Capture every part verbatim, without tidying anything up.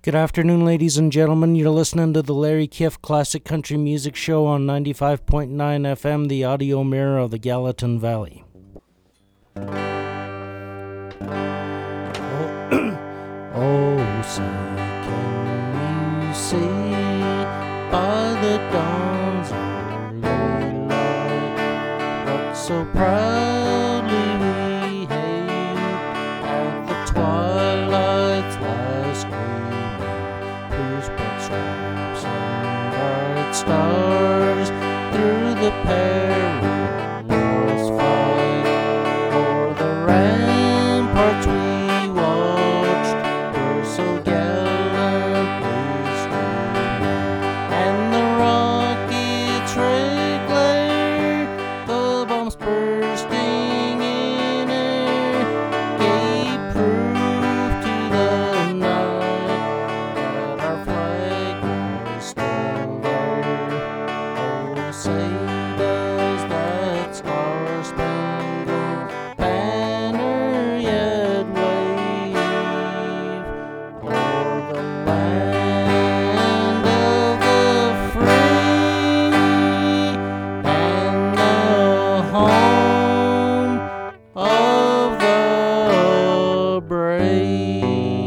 Good afternoon, ladies and gentlemen. You're listening to the Larry Kiff Classic Country Music Show on ninety-five point nine F M, the audio mirror of the Gallatin Valley. Oh, oh, say, can you see by the dawn's early light what so proudly we hailed at the twilight's last gleaming, whose bright stripes and bright stars through the perilous fight o'er the ramparts we watched were so gallantly streaming, and the rockets' red glare, the bombs bursting in air, gave proof to the night that our flag was still there. Oh, say does that star-spangled banner yet wave o'er the land of the free and the home of the brave.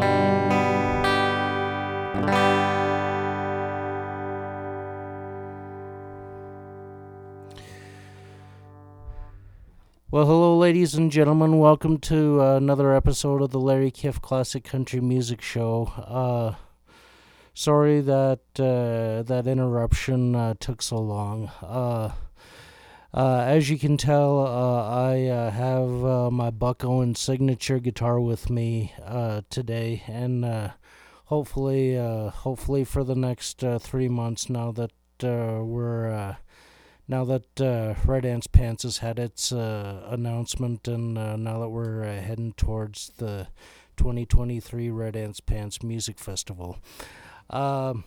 Well, hello, ladies and gentlemen. Welcome to uh, another episode of the Larry Kiff Classic Country Music Show. Uh, sorry that uh, that interruption uh, took so long. Uh, uh, as you can tell, uh, I uh, have uh, my Buck Owens signature guitar with me uh, today, and uh, hopefully, uh, hopefully for the next uh, three months, now that uh, we're uh, now that uh, Red Ants Pants has had its uh, announcement, and uh, now that we're uh, heading towards the twenty twenty-three Red Ants Pants Music Festival, um,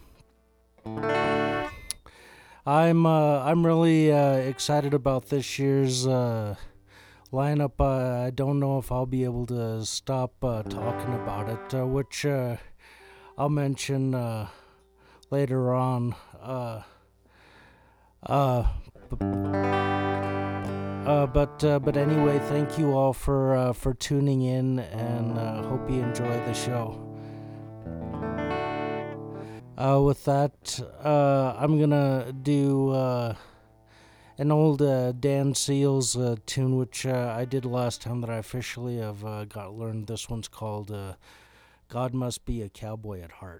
I'm uh, I'm really uh, excited about this year's uh, lineup. Uh, I don't know if I'll be able to stop uh, talking about it, uh, which uh, I'll mention uh, later on. Uh, uh, b- uh, but uh, but anyway, thank you all for uh, for tuning in, and uh, hope you enjoy the show. Uh, with that, uh, I'm gonna do uh, an old uh, Dan Seals uh, tune, which uh, I did last time that I officially have uh, got learned. This one's called uh, "God Must Be a Cowboy at Heart."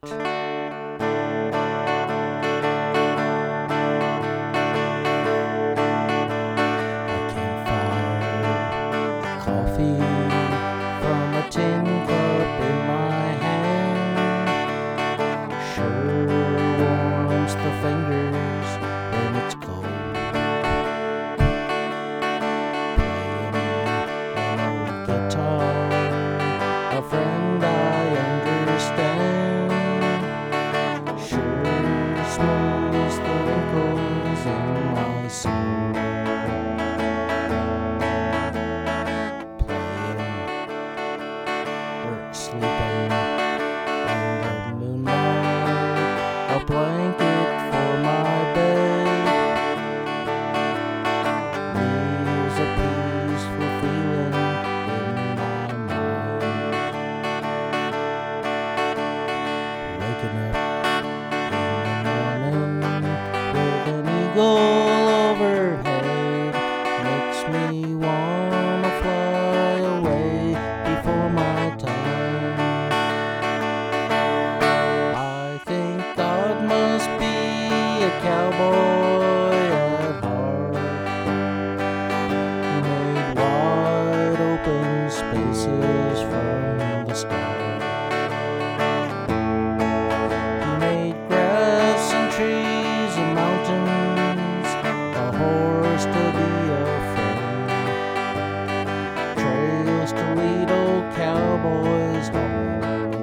Coffee from a tin cup in my hand sure warms the fingers when it's cold. Playing an old guitar, a friend I understand, sure smooths the wrinkles in my soul. Sleeping in the moonlight, a blanket for my bed leaves a peaceful feeling in my mind. Waking up in the morning with an eagle overhead makes me wanna fly away before my time. Cowboy at heart, made wide open spaces from the start. He made grass and trees and mountains, a horse to be a friend, trails to lead old cowboys home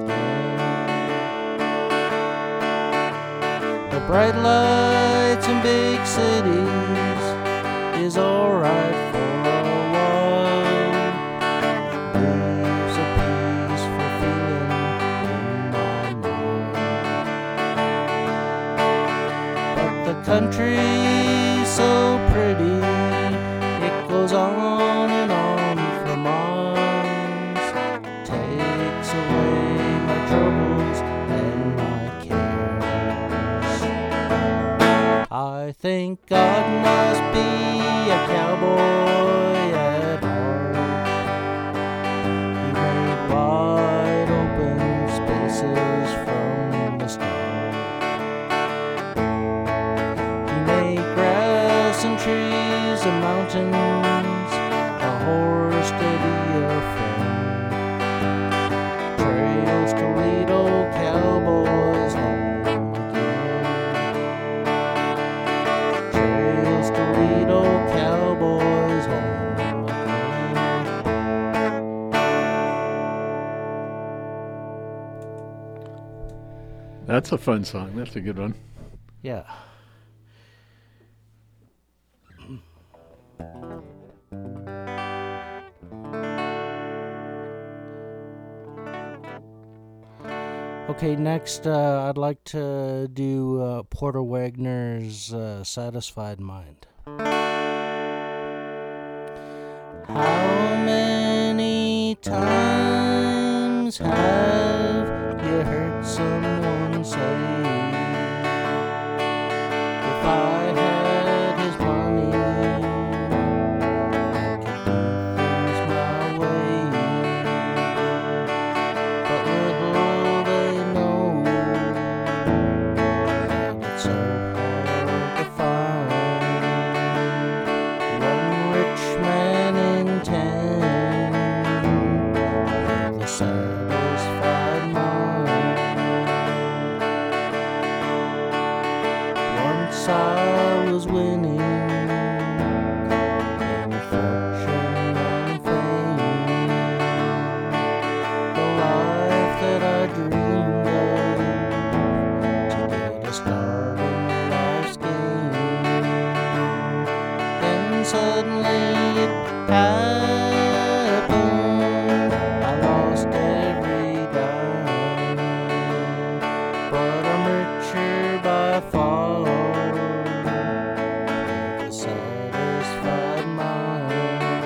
again. The bright lights in big cities is alright for a while, leaves a peaceful feeling in my mind. country so pretty, it goes on and on for miles, takes away my troubles and my cares. I think God must be a cowboy at heart. He made wide open spaces from the start. He made grass and trees and mountains, a horse steady a friend. Trails to lead old cowboys home again. Trails to lead old cowboys home again. That's a fun song. That's a good one. Yeah. Okay, next uh, I'd like to do uh, Porter Wagner's uh, Satisfied Mind. How many times have you heard someone say, if I had his money, I could do things my way? But little they know that it's so hard to find one rich man in ten with a satisfied mind. Once I was winning in fortune and fame, the life that I dreamed of to get a start in life's game. Then suddenly it happened, I lost every dime, but I'm richer by far with a satisfied mind.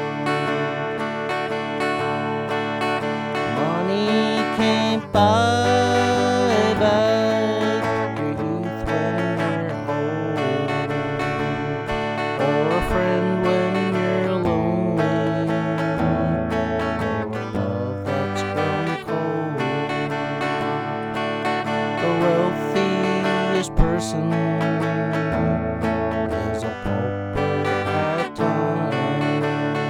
Money can't buy back your youth when you're old, or a friend when you're lonely, or love that's grown cold. The wealthiest person is a pauper at times,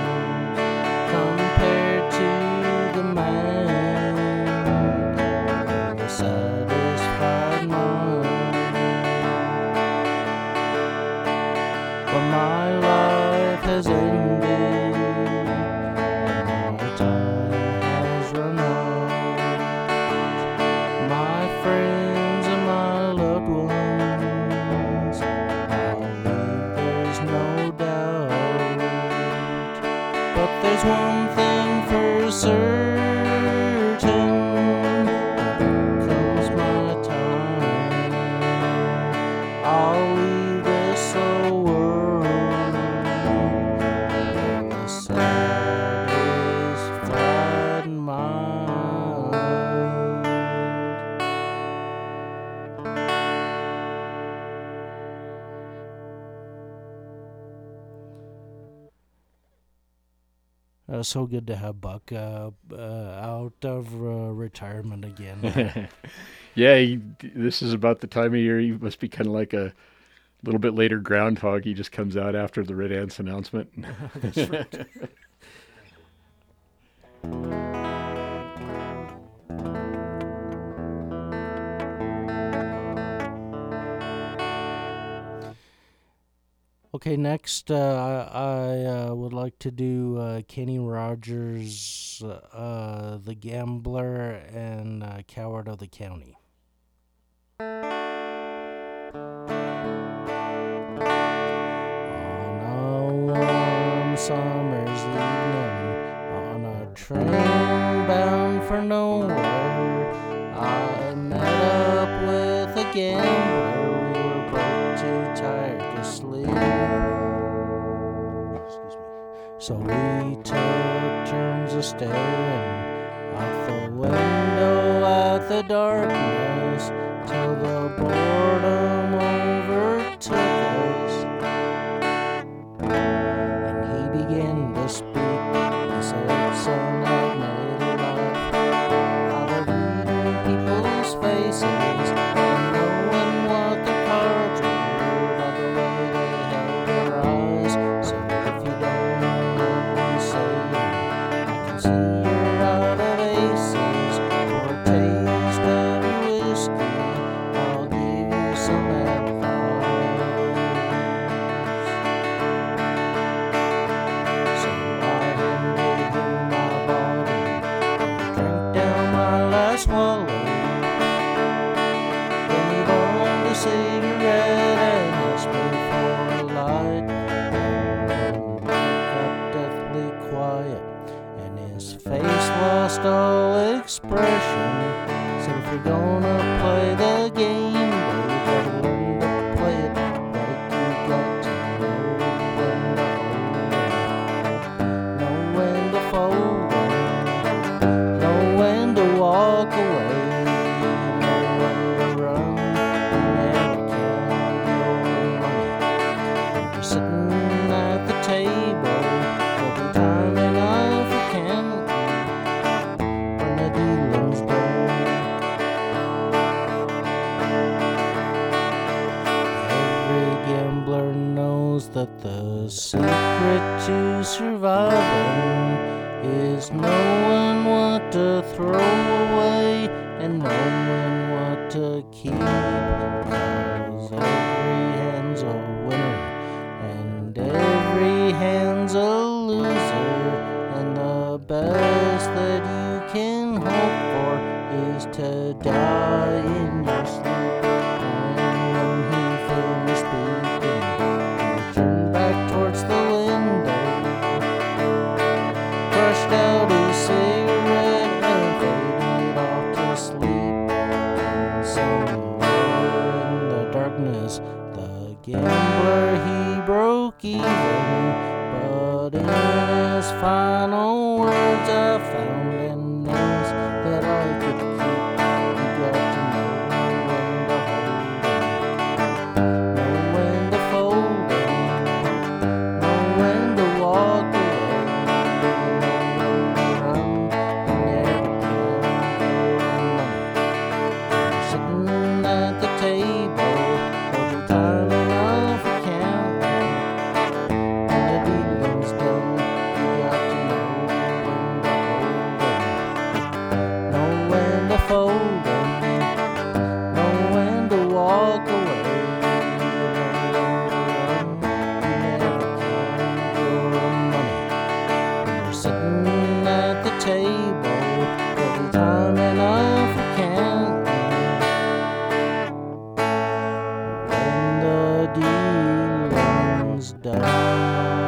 compared to the man with a satisfied mind. But my life has ended, and my time has run out. My friends and my loved ones, I'll leave, there's no doubt. But there's one thing for certain, when it comes my time, I'll leave this old world with a satisfied mind. Uh, so good to have Buck uh, uh, out of uh, retirement again. Yeah, he, this is about the time of year. He must be kind of like a little bit later groundhog. He just comes out after the Red Ants announcement. That's right. Okay, next uh, I, I uh, would like to do uh, Kenny Rogers, uh, The Gambler, and uh, Coward of the County. On a warm summer's evening, on a train bound for nowhere, I met up with a gambler. We were both too tired So we took turns of staring out the window at the darkness till the boredom overtook us. And he began to speak. He said, son, I've made a life out of reading people's faces and knowing what their cards were by the way they held their eyes. So if you don't know what I'm saying, I can see you're out of aces. For a taste of your whiskey, I'll give you some advice. So I handed him my bottle, drank down my last swallow. Then he burned a cigarette and asked me for a light. And got deathly quiet, and his face lost all expression. Said, if you're gonna play the game, well, you gotta learn to play it right. You got to know when to hold 'em, know when to fold 'em, know when to walk away, know when to run, and never count your money. When you're sitting at the table, there'll be time enough for counting when the dealing's done. Every gambler knows that the secret to surviving is knowing what to throw away and knowing what to keep. 'Cause every hand's a winner and every hand's a loser, and the best that you can hope for is to die in your sleep. And when he finished speaking, he turned back towards the window, crushed out his cigarette and faded off to sleep. And somewhere in the darkness, the gambler he broke even, but in his final words I found in names that I could keep. You got to know when to hold 'em, know when to fold 'em, know when to walk away, know when to run, and never count your money. When you're sitting at the table, there'll be time enough for counting. When the dealing's done, you got to know when to hold 'em, know when to fold 'em, know when to walk away, know when to run, you never count your money. When you're sitting at the table, there'll be time enough for counting when the dealing's done.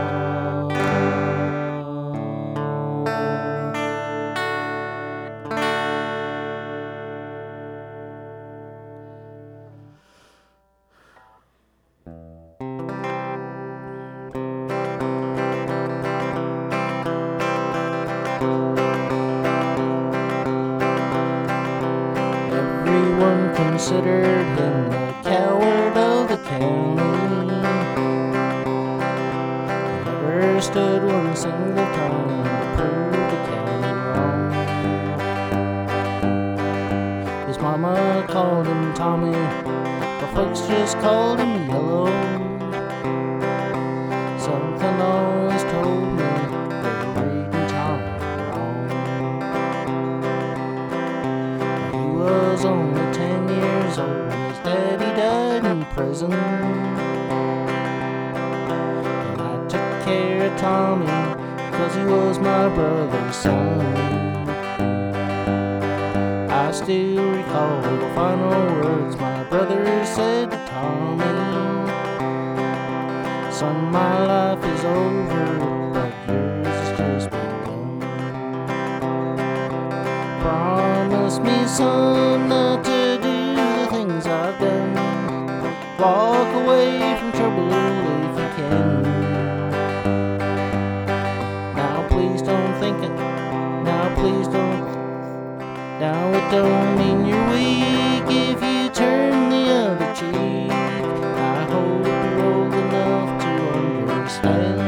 Everyone considered him the coward of the county. He never stood one single time to prove the county wrong. His mama called him Tommy, but folks just called him Yellow. Something always told me they were reading Tommy wrong. He was only ten years old when his daddy died in prison. And I took care of Tommy 'cause he was my brother's son. I still recall the final words my brother said to Tommy. Son, my life is over, but yours has just begun. Promise me, son, not to do the things I've done. Walk away from trouble if you can. it don't mean you're weak if you turn the other cheek. I hope you're old enough to understand.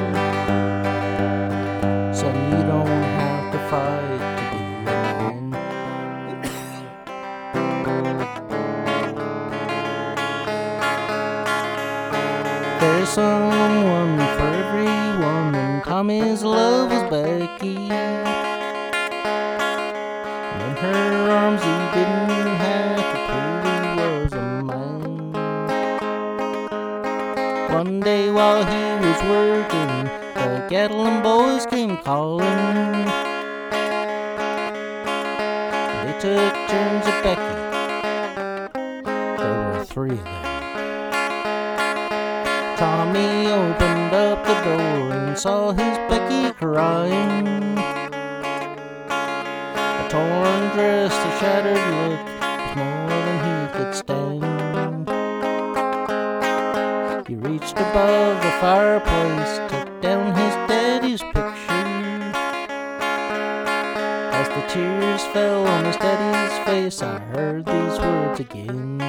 Son, you don't have to fight to be a man. There's someone for everyone, and Tommy's love was Becky. In her arms he didn't have to prove he was a man. One day while he was working, the Gatlin boys came calling. They took turns at Becky. There were three of them. Tommy opened up the door and saw his Becky crying. A torn dress, a shattered look, was more than he could stand. He reached above the fireplace, took down his daddy's picture. As the tears fell on his daddy's face, I heard these words again.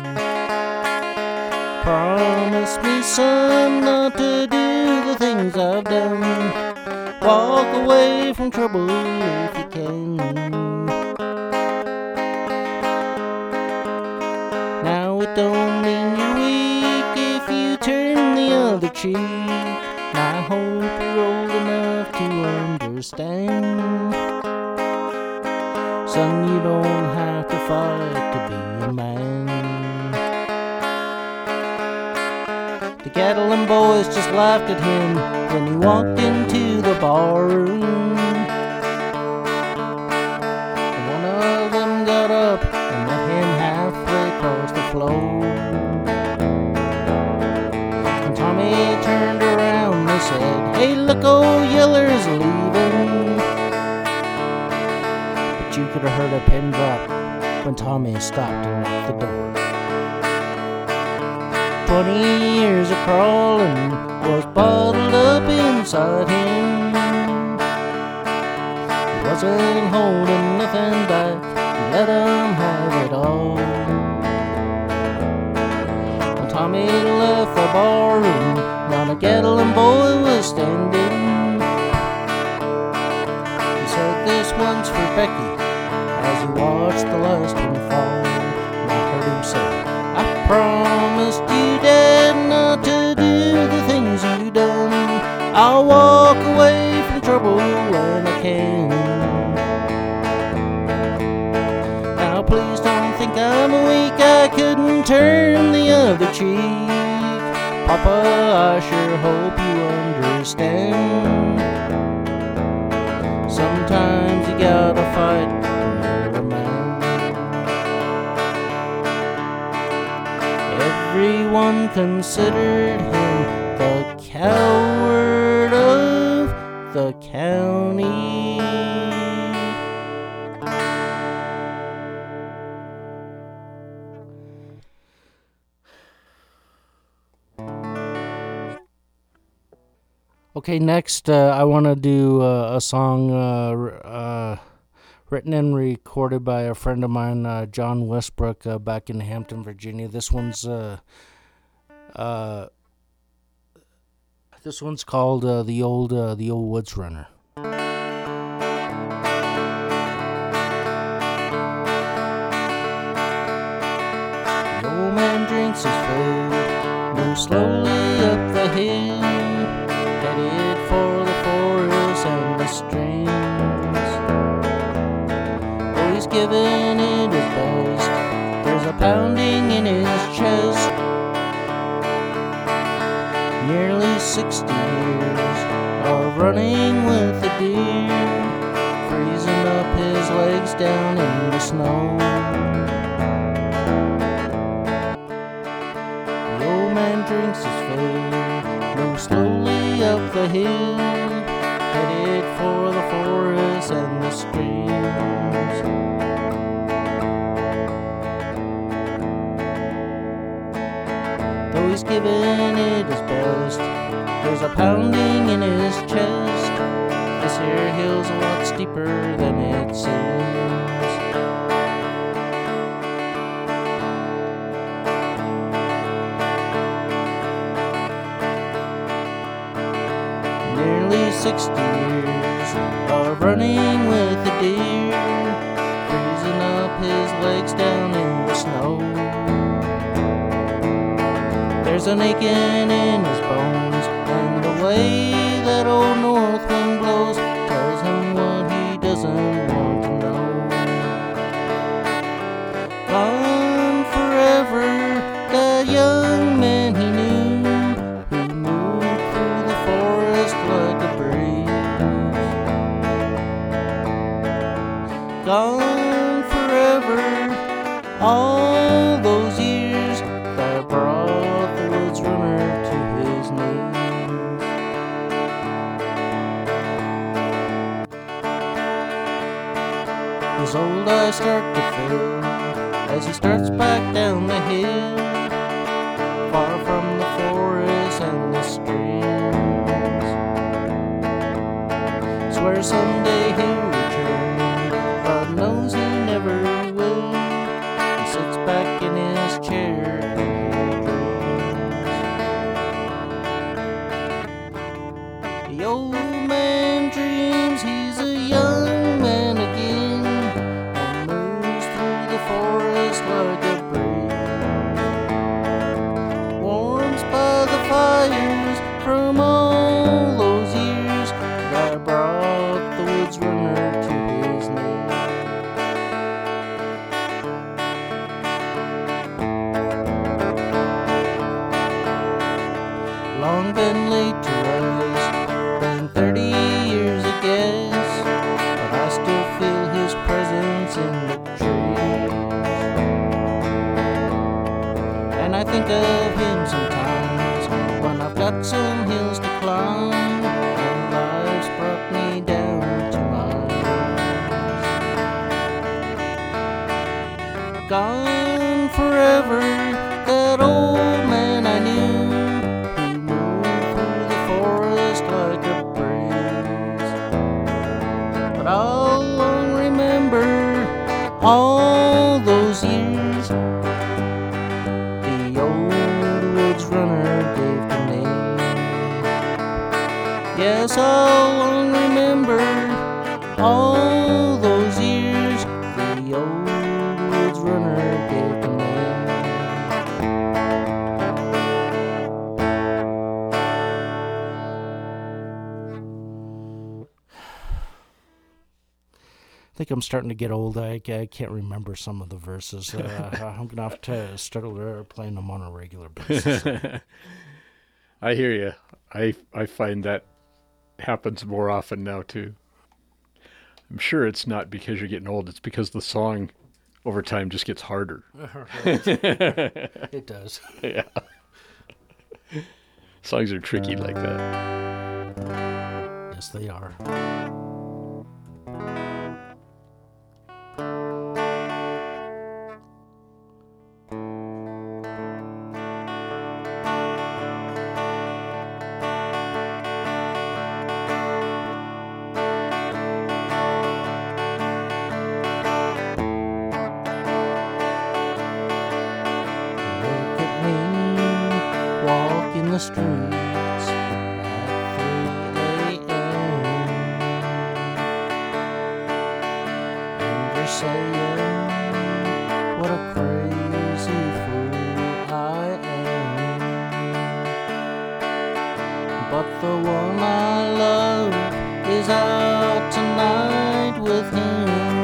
Promise me, son, not to do the things I've done. Walk away from trouble if you can. Now it don't mean you're weak if you turn the other cheek. I hope you're old enough to understand. Son, you don't have to fight to be a man. The Gatlin boys just laughed at him when he walked into the barroom. One of them got up and met him halfway across the floor. When Tommy turned around, they said, "Hey, look, old Yeller's leaving." But you could have heard a pin drop when Tommy stopped and locked the door. Twenty years of crawling was bottled up inside him. He wasn't holding nothing back, he let him have it all. When Tommy left the barroom, now the Gatlin boy was standing. He said, "This one's for Becky," as he watched the last one fall. And I heard him say, "I promised you, Dad, not to do the things you done. I'll walk away from trouble when I can. Now please don't think I'm weak, I couldn't turn the other cheek. Papa, I sure hope you understand. Sometimes you gotta fight when you're a man." Everyone considered him the coward of the county. Okay, next uh, I want to do uh, a song uh, uh, written and recorded by a friend of mine, uh, John Westbrook, uh, back in Hampton, Virginia. This one's uh, uh, this one's called uh, the old uh, the old Woods Runner. The old man drinks his fill, moves slowly up the hill, headed for the forest and the streams. Oh, he's giving it his best. There's a pounding in his chest. Nearly sixty years of running with the deer, freezing up his legs down in the snow. The old man drinks his fill, moves slowly up the hill, headed for the forest and the streams. Though he's giving it his best, there's a pounding in his chest. This here hill's a lot steeper than it seems. sixty years of running with the deer, freezing up his legs down in the snow. There's an aching in his bones, and the way that old north wind blows tells him what he doesn't want to know. Gone forever, that young man he knew, who moved through the forest like a breeze. Gone forever, all those years that brought the woods runner to his knees. His old eyes start to fill as he starts back down the hill, far from the forest and the streams. Swears someday he'll return, but knows he never will. He sits back in his chair and he dreams. The old man dreams he's a young man again, and moves through the forest like a breeze. Warms by the fires from all those years that brought the woods runner to his knees. Long been late to rise, been thirty years I guess, but I still feel his presence in the trees. And I think of him sometimes when I've got some hills to climb, and life's brought me down to mine. Gone forever, that old man I knew, who moved through the forest like a breeze. But I'll long remember all those years the old woods runner gave to me. Yes, I'll long remember all those years the old woods runner gave to me. I think I'm starting to get old. I, I can't remember some of the verses. Uh, I'm going to have to start uh, playing them on a regular basis. I hear you. I I find that happens more often now too. I'm sure it's not because you're getting old. It's because the song over time just gets harder. It does. Yeah. Songs are tricky like that. Yes, they are. Look at me walking the streets at three a.m. And you're saying what a crazy fool I am. But the one I love is out tonight with him,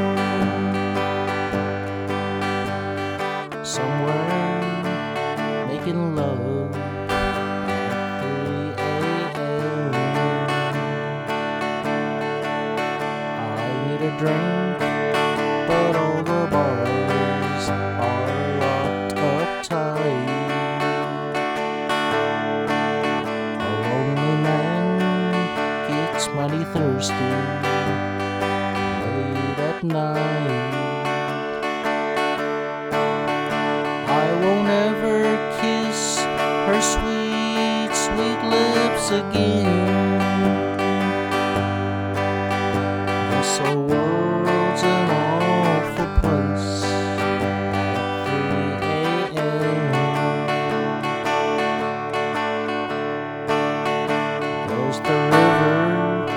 somewhere making love at three a.m. I need a drink, but all the bars are locked up tight. A lonely man gets mighty thirsty late at night. I won't ever kiss her sweet, sweet lips again. This old world's an awful place at three a.m. Goes the river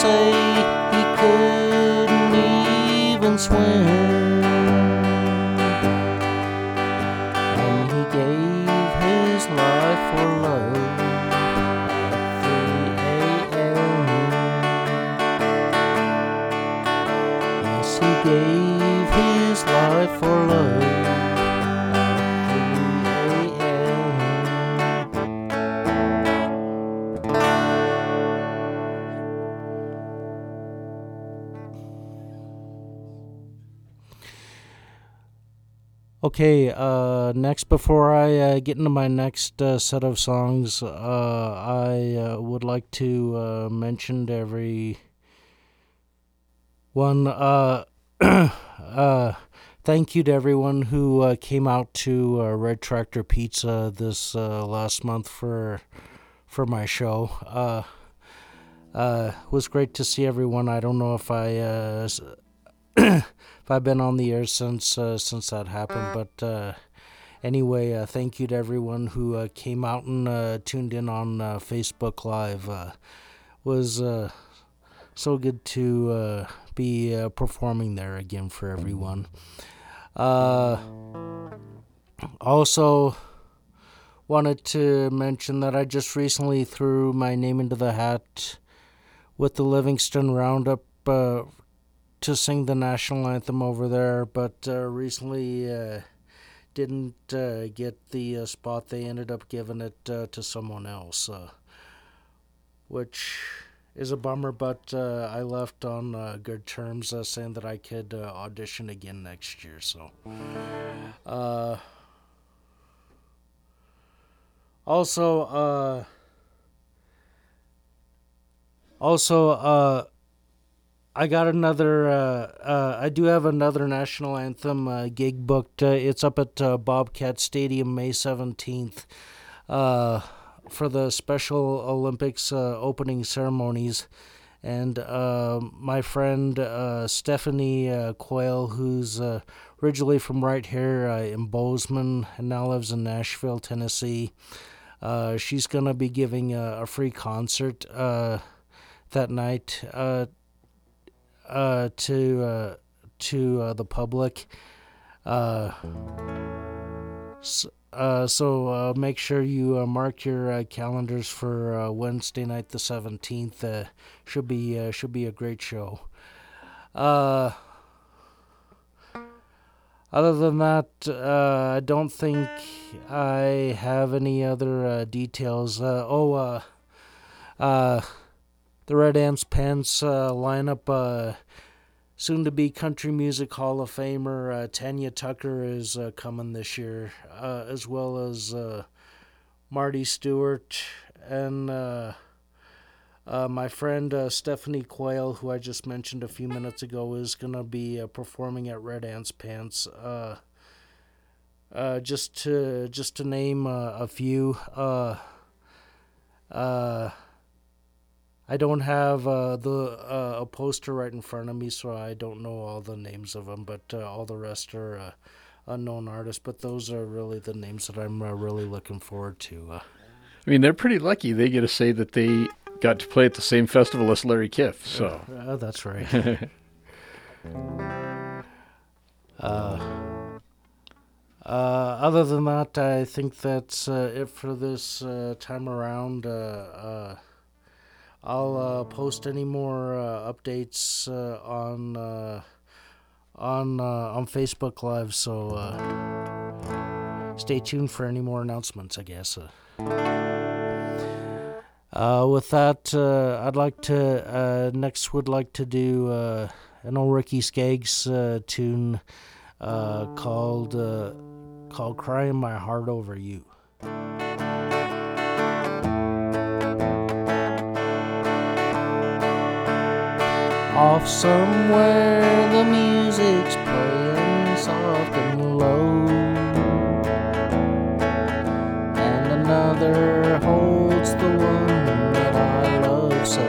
say he couldn't even swim, and he gave his life for love at three a.m. Yes, he gave his life for love. Okay, uh, next, before I uh, get into my next uh, set of songs, uh, I uh, would like to uh, mention to everyone, uh, uh, thank you to everyone who uh, came out to uh, Red Tractor Pizza this uh, last month for for my show. Uh, uh, it was great to see everyone. I don't know if I... Uh, if I've been on the air since uh, since that happened, but uh, anyway, uh, thank you to everyone who uh, came out and uh, tuned in on uh, Facebook Live. Uh, was uh, so good to uh, be uh, performing there again for everyone. Uh, also, wanted to mention that I just recently threw my name into the hat with the Livingston Roundup Uh, to sing the national anthem over there, but uh, recently uh, didn't uh, get the uh, spot. They ended up giving it uh, to someone else, uh, which is a bummer, but uh, I left on uh, good terms, uh, saying that I could uh, audition again next year. So, uh, also, uh, also, uh, I got another, uh, uh, I do have another national anthem uh, gig booked. Uh, it's up at uh, Bobcat Stadium May seventeenth uh, for the Special Olympics uh, opening ceremonies. And uh, my friend uh, Stephanie uh, Quayle, who's uh, originally from right here uh, in Bozeman and now lives in Nashville, Tennessee, uh, she's going to be giving a, a free concert uh, that night. Uh, Uh, to uh, to uh, the public, uh, so, uh, so uh, make sure you uh, mark your uh, calendars for uh, Wednesday night, the seventeenth. Uh, should be uh, should be a great show. Uh, other than that, uh, I don't think I have any other uh, details. Uh, oh, uh, uh. The Red Ants Pants uh, lineup, uh, soon-to-be Country Music Hall of Famer uh, Tanya Tucker is uh, coming this year, uh, as well as uh, Marty Stewart and uh, uh, my friend uh, Stephanie Quayle, who I just mentioned a few minutes ago, is going to be uh, performing at Red Ants Pants. Uh, uh, just to just to name uh, a few. Uh, uh, I don't have uh, the uh, a poster right in front of me, so I don't know all the names of them, but uh, all the rest are uh, unknown artists. But those are really the names that I'm uh, really looking forward to. Uh, I mean, they're pretty lucky. They get to say that they got to play at the same festival as Larry Kiff. So uh, that's right. uh, uh, other than that, I think that's uh, it for this uh, time around. Uh, uh, I'll uh, post any more uh, updates uh, on uh, on uh, on Facebook Live, so uh, stay tuned for any more announcements, I guess. Uh, uh, with that, uh, I'd like to uh, next would like to do uh, an old Ricky Skaggs uh, tune uh, called uh, called "Crying My Heart Over You." Off somewhere the music's playing soft and low, and another holds the one that I love so.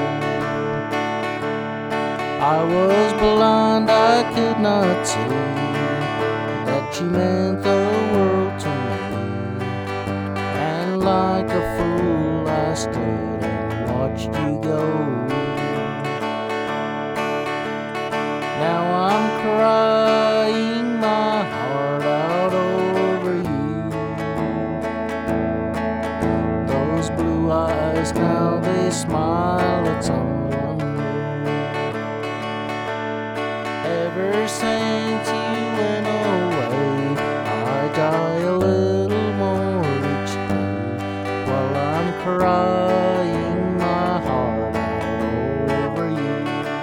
I was blind, I could not see that you meant the world to me, and like a fool I stood and watched you go. they smile at someone new. Ever since you went away, I die a little more each day, while I'm crying my heart out over you.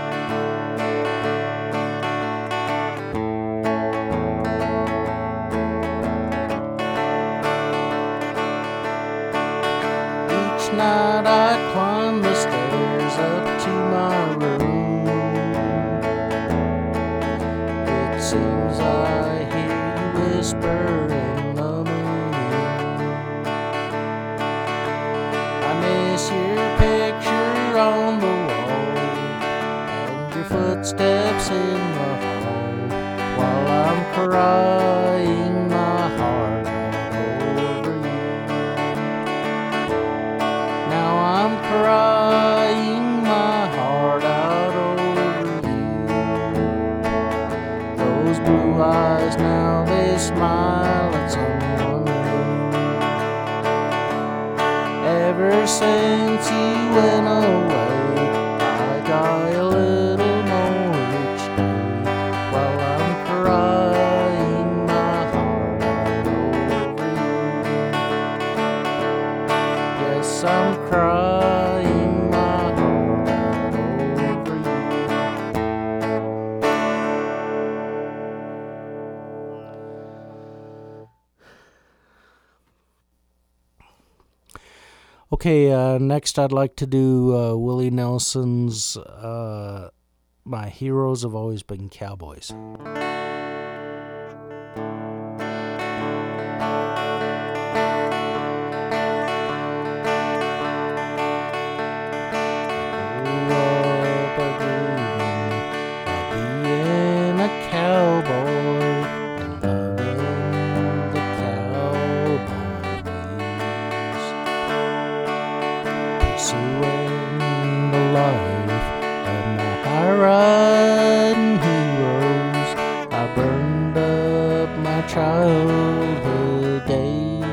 Each night I climb the stairs up to my room. It seems I hear you whisper in the moon. I miss your picture on the wall and your footsteps in the hall, while I'm crying my heart out over you. Now I'm crying my heart out over you. Those blue eyes now, they smile at someone new. Ever since you went away, I die a little more each day, while I'm crying my heart out over you. Yes, I'm crying my heart out over you. Okay, uh, next I'd like to do uh, Willie Nelson's uh, My Heroes Have Always Been Cowboys. Pursuing the life of my high-riding heroes, I burned up my childhood days.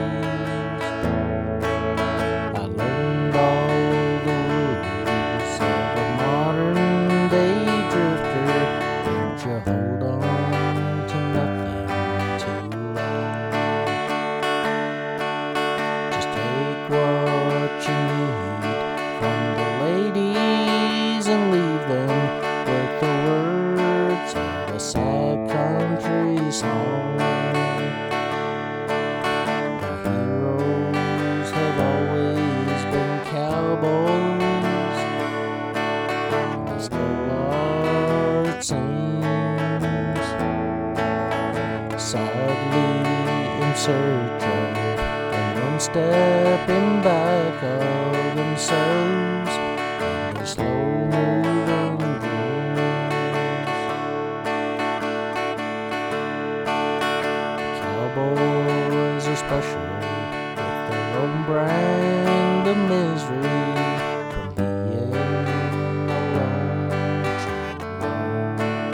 I learned all the rules of a modern-day drifter. Don't you hold on to nothing too long. Just take what you need from the ladies and leave them with the words of a sad country song. The heroes have always been cowboys, and they still are, it seems, sadly in search of and one step in back of themselves and their slow-moving dreams. Cowboys are special with their own brand of misery, from being alone too long.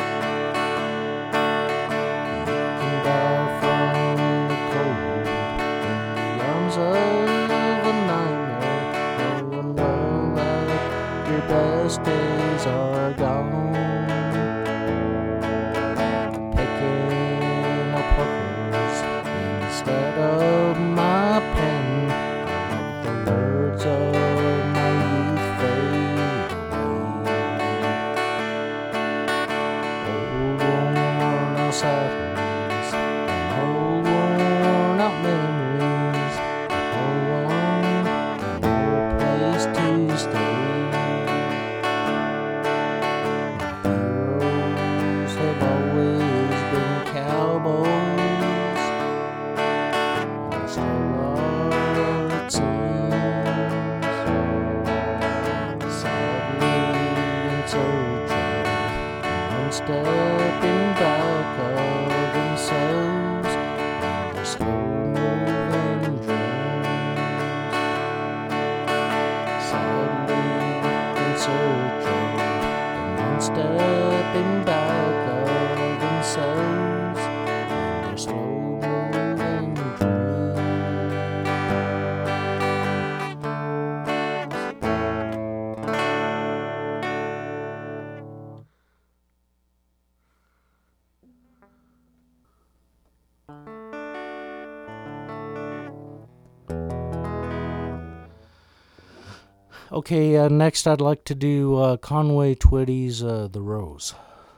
You can die from the cold in the arms of a nightmare, knowing well that your best days are gone. Picking up hookers instead of my pen, I let the words of my youth fade away. Old worn out saddles and old worn out memories, no one and no place to stay. My heroes have always been cowboys, and they still are, it seems, sadly in search of one step in back of themselves and their slow-moving dreams. Sadly in search of one step in back of themselves and their slow-moving dreams. Okay, uh, next I'd like to do uh, Conway Twitty's uh, The Rose.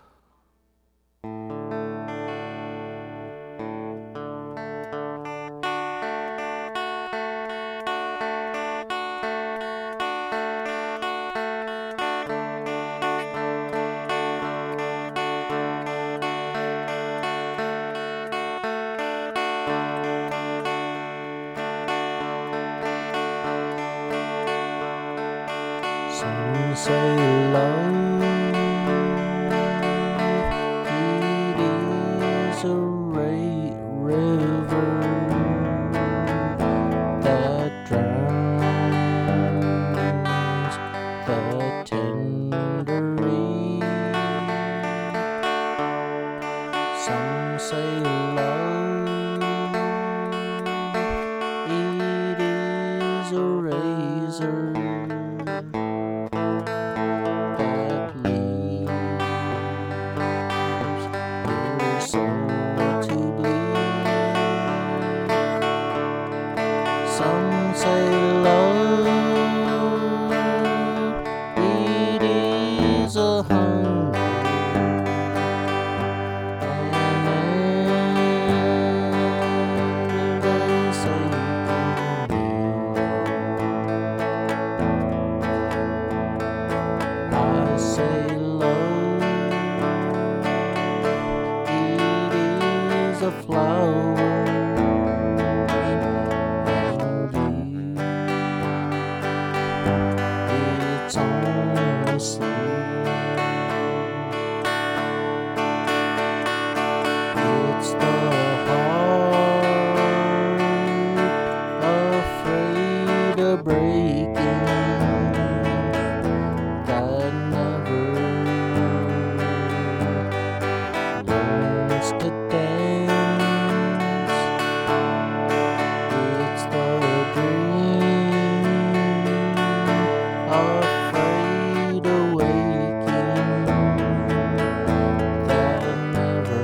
Some say love, it is a ra- river that drowns the tender reed. Some say love, it is a razor that leaves your soul to bleed. Some say love, it is a hunger, an endless aching need. I say love, it is a flower, and you, it's only seed. It's the heart afraid of breaking that never learns to dance. It's the dream afraid of waking that never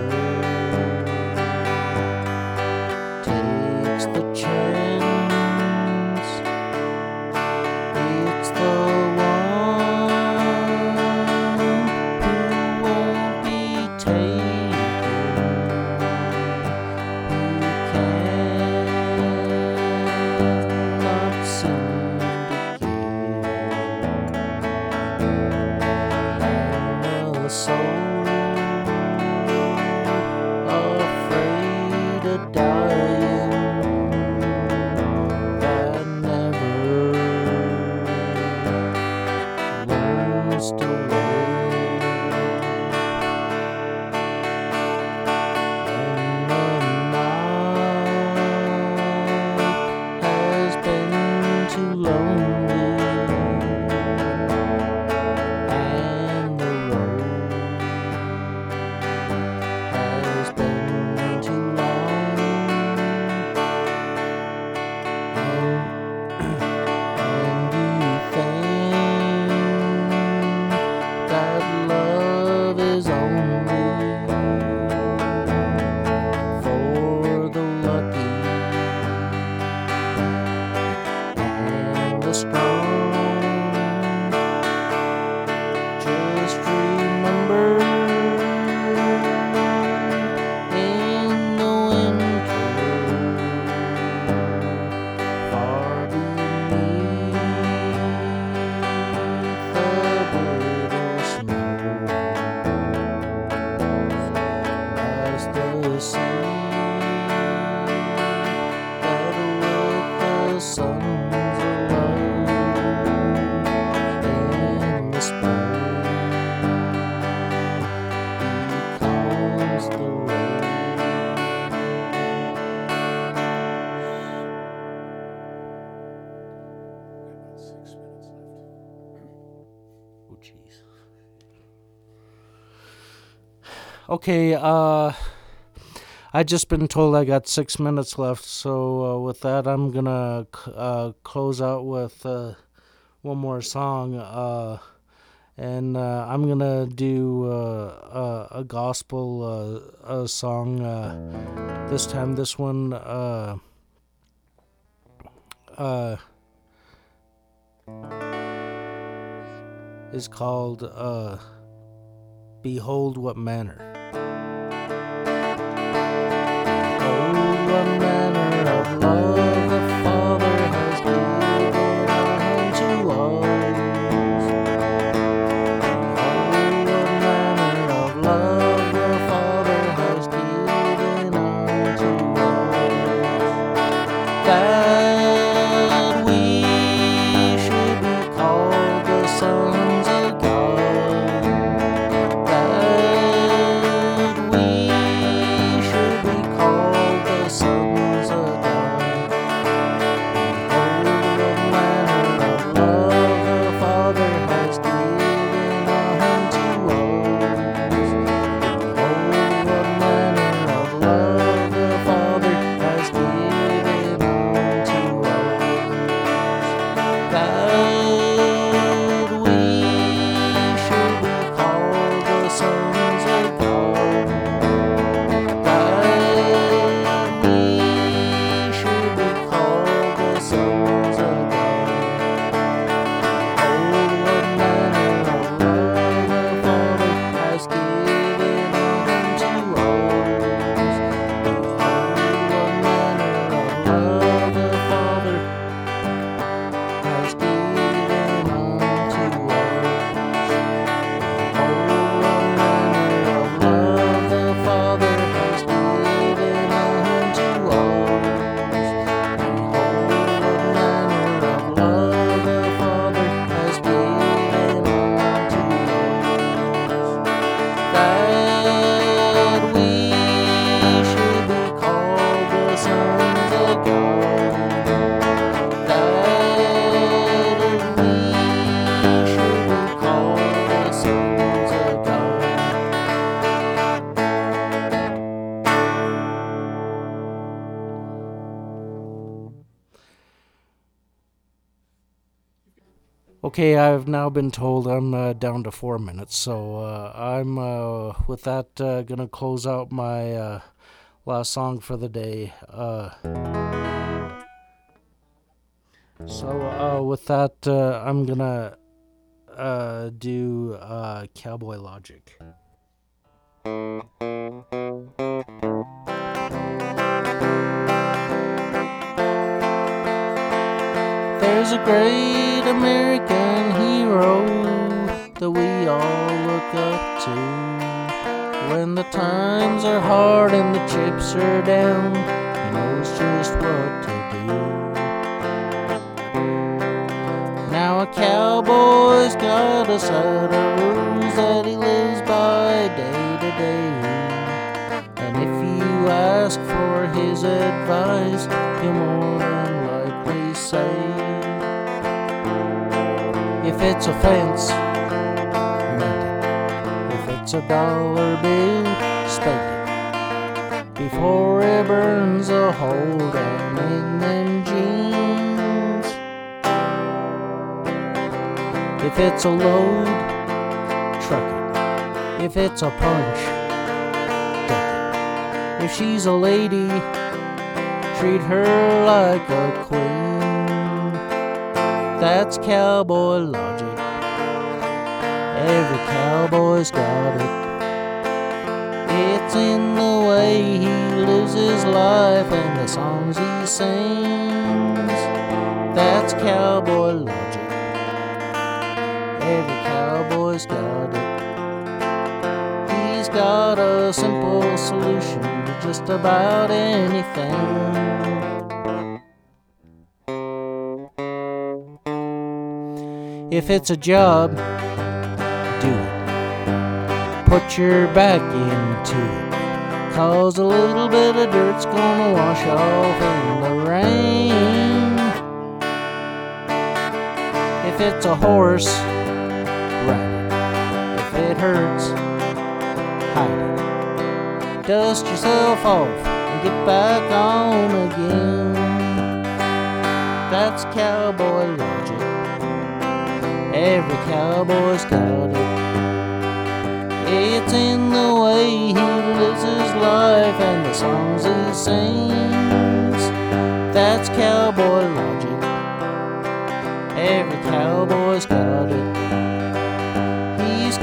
takes the chance. It's the one who won't be taken, who cannot seem to give. And the soul afraid of dying that never learns to wait. And the night has been too lonely, and the road has been too long, and, and you think that love is only for the lucky and the strong. Just remember, in the winter, far beneath the brittle snows, lies the sea that with the sun's alive in the spring becomes the rose. Six minutes left. Oh, jeez. Okay, uh, I just been told I got six minutes left, so uh, with that, I'm gonna c- uh, close out with uh, one more song, uh, and uh, I'm gonna do uh, uh, a gospel uh, a song. Uh, this time, this one. Uh, uh, is called uh, Behold What Manner. Behold what manner of love the Father has given unto us. Behold what manner of love the Father has given unto us, that we should be called the sons of God, that we should be called the sons of God. Behold what manner of love the Father has given unto us. Behold what manner of love the Father has given unto us, that we should be called the sons of God, that we should be called the sons of God. Behold what manner of love the Father has given unto us. Behold what manner of love the Father has given unto us. Behold what manner of love the Father has given unto us. Behold what manner of love the Father has given unto us, that we should be called the sons of God, that we should be called the sons of God. Okay, I've now been told I'm uh, down to four minutes, so uh, I'm, uh, with that, uh, gonna close out my uh, last song for the day. Uh, so, uh, with that, uh, I'm gonna uh, do uh, Cowboy Logic. There's a great American hero that we all look up to. When the times are hard and the chips are down, he knows just what to do. Now a cowboy's got a set of rules that he lives by day to day. And if you ask for his advice, he'll more than likely say, if it's a fence, mend it. If it's a dollar bill, spend it. Before it burns a hole down in them jeans. If it's a load, truck it. If it's a punch, duck it. If she's a lady, treat her like a queen. That's cowboy logic. Every cowboy's got it. It's in the way he lives his life and the songs he sings. That's cowboy logic. Every cowboy's got it. He's got a simple solution to just about anything. If it's a job, do it. Put your back into it. 'Cause a little bit of dirt's gonna wash off in the rain. If it's a horse, ride it. If it hurts, hide it. Dust yourself off and get back on again. That's cowboy logic. Every cowboy's got it. It's in the way he lives his life and the songs he sings. That's cowboy logic. Every cowboy's got it.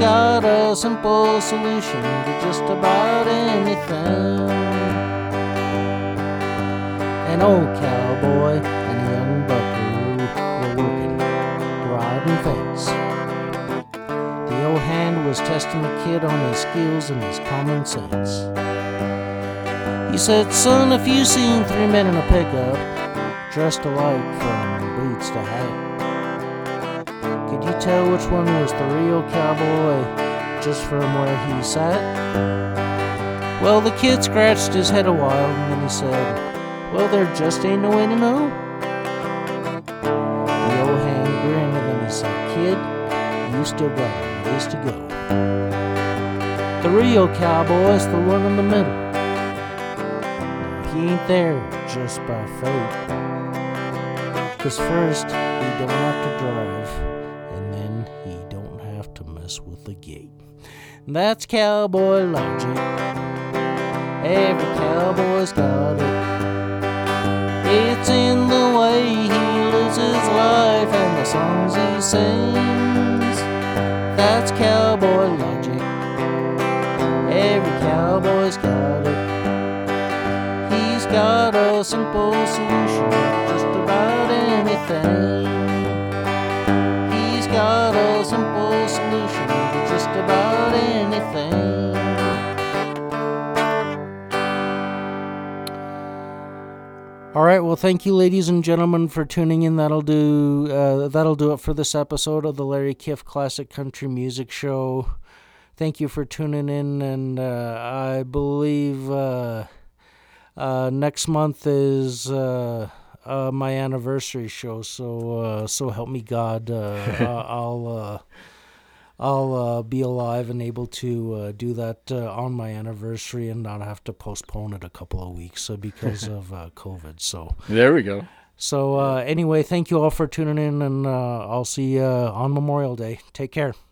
got a simple solution to just about anything. An old cowboy and a young buckaroo were working, riding fence. The old hand was testing the kid on his skills and his common sense. He said, "Son, if you seen three men in a pickup, dressed alike from boots to hat, could you tell which one was the real cowboy just from where he sat?" Well, the kid scratched his head a while and then he said, "Well, there just ain't no way to know." The old hand grinned and then he said, "Kid, you still got a ways to go. The real cowboy's the one in the middle. He ain't there just by fate. 'Cause first, he don't have to drive, and then he don't have to mess with the gate." And that's cowboy logic. Every cowboy's got it. It's in the way he lives his life and the songs he sings. That's cowboy logic. Every cowboy's got it. He's got a simple solution to just about anything. He's got a simple solution to just about anything. All right, well, thank you, ladies and gentlemen, for tuning in. That'll do. Uh, that'll do it for this episode of the Larry Kiff Classic Country Music Show. Thank you for tuning in, and uh, I believe uh, uh, next month is uh, uh, my anniversary show. So, uh, so help me God, uh, I'll uh, I'll uh, be alive and able to uh, do that uh, on my anniversary and not have to postpone it a couple of weeks uh, because of uh, COVID. So there we go. So uh, anyway, thank you all for tuning in, and uh, I'll see you uh, on Memorial Day. Take care.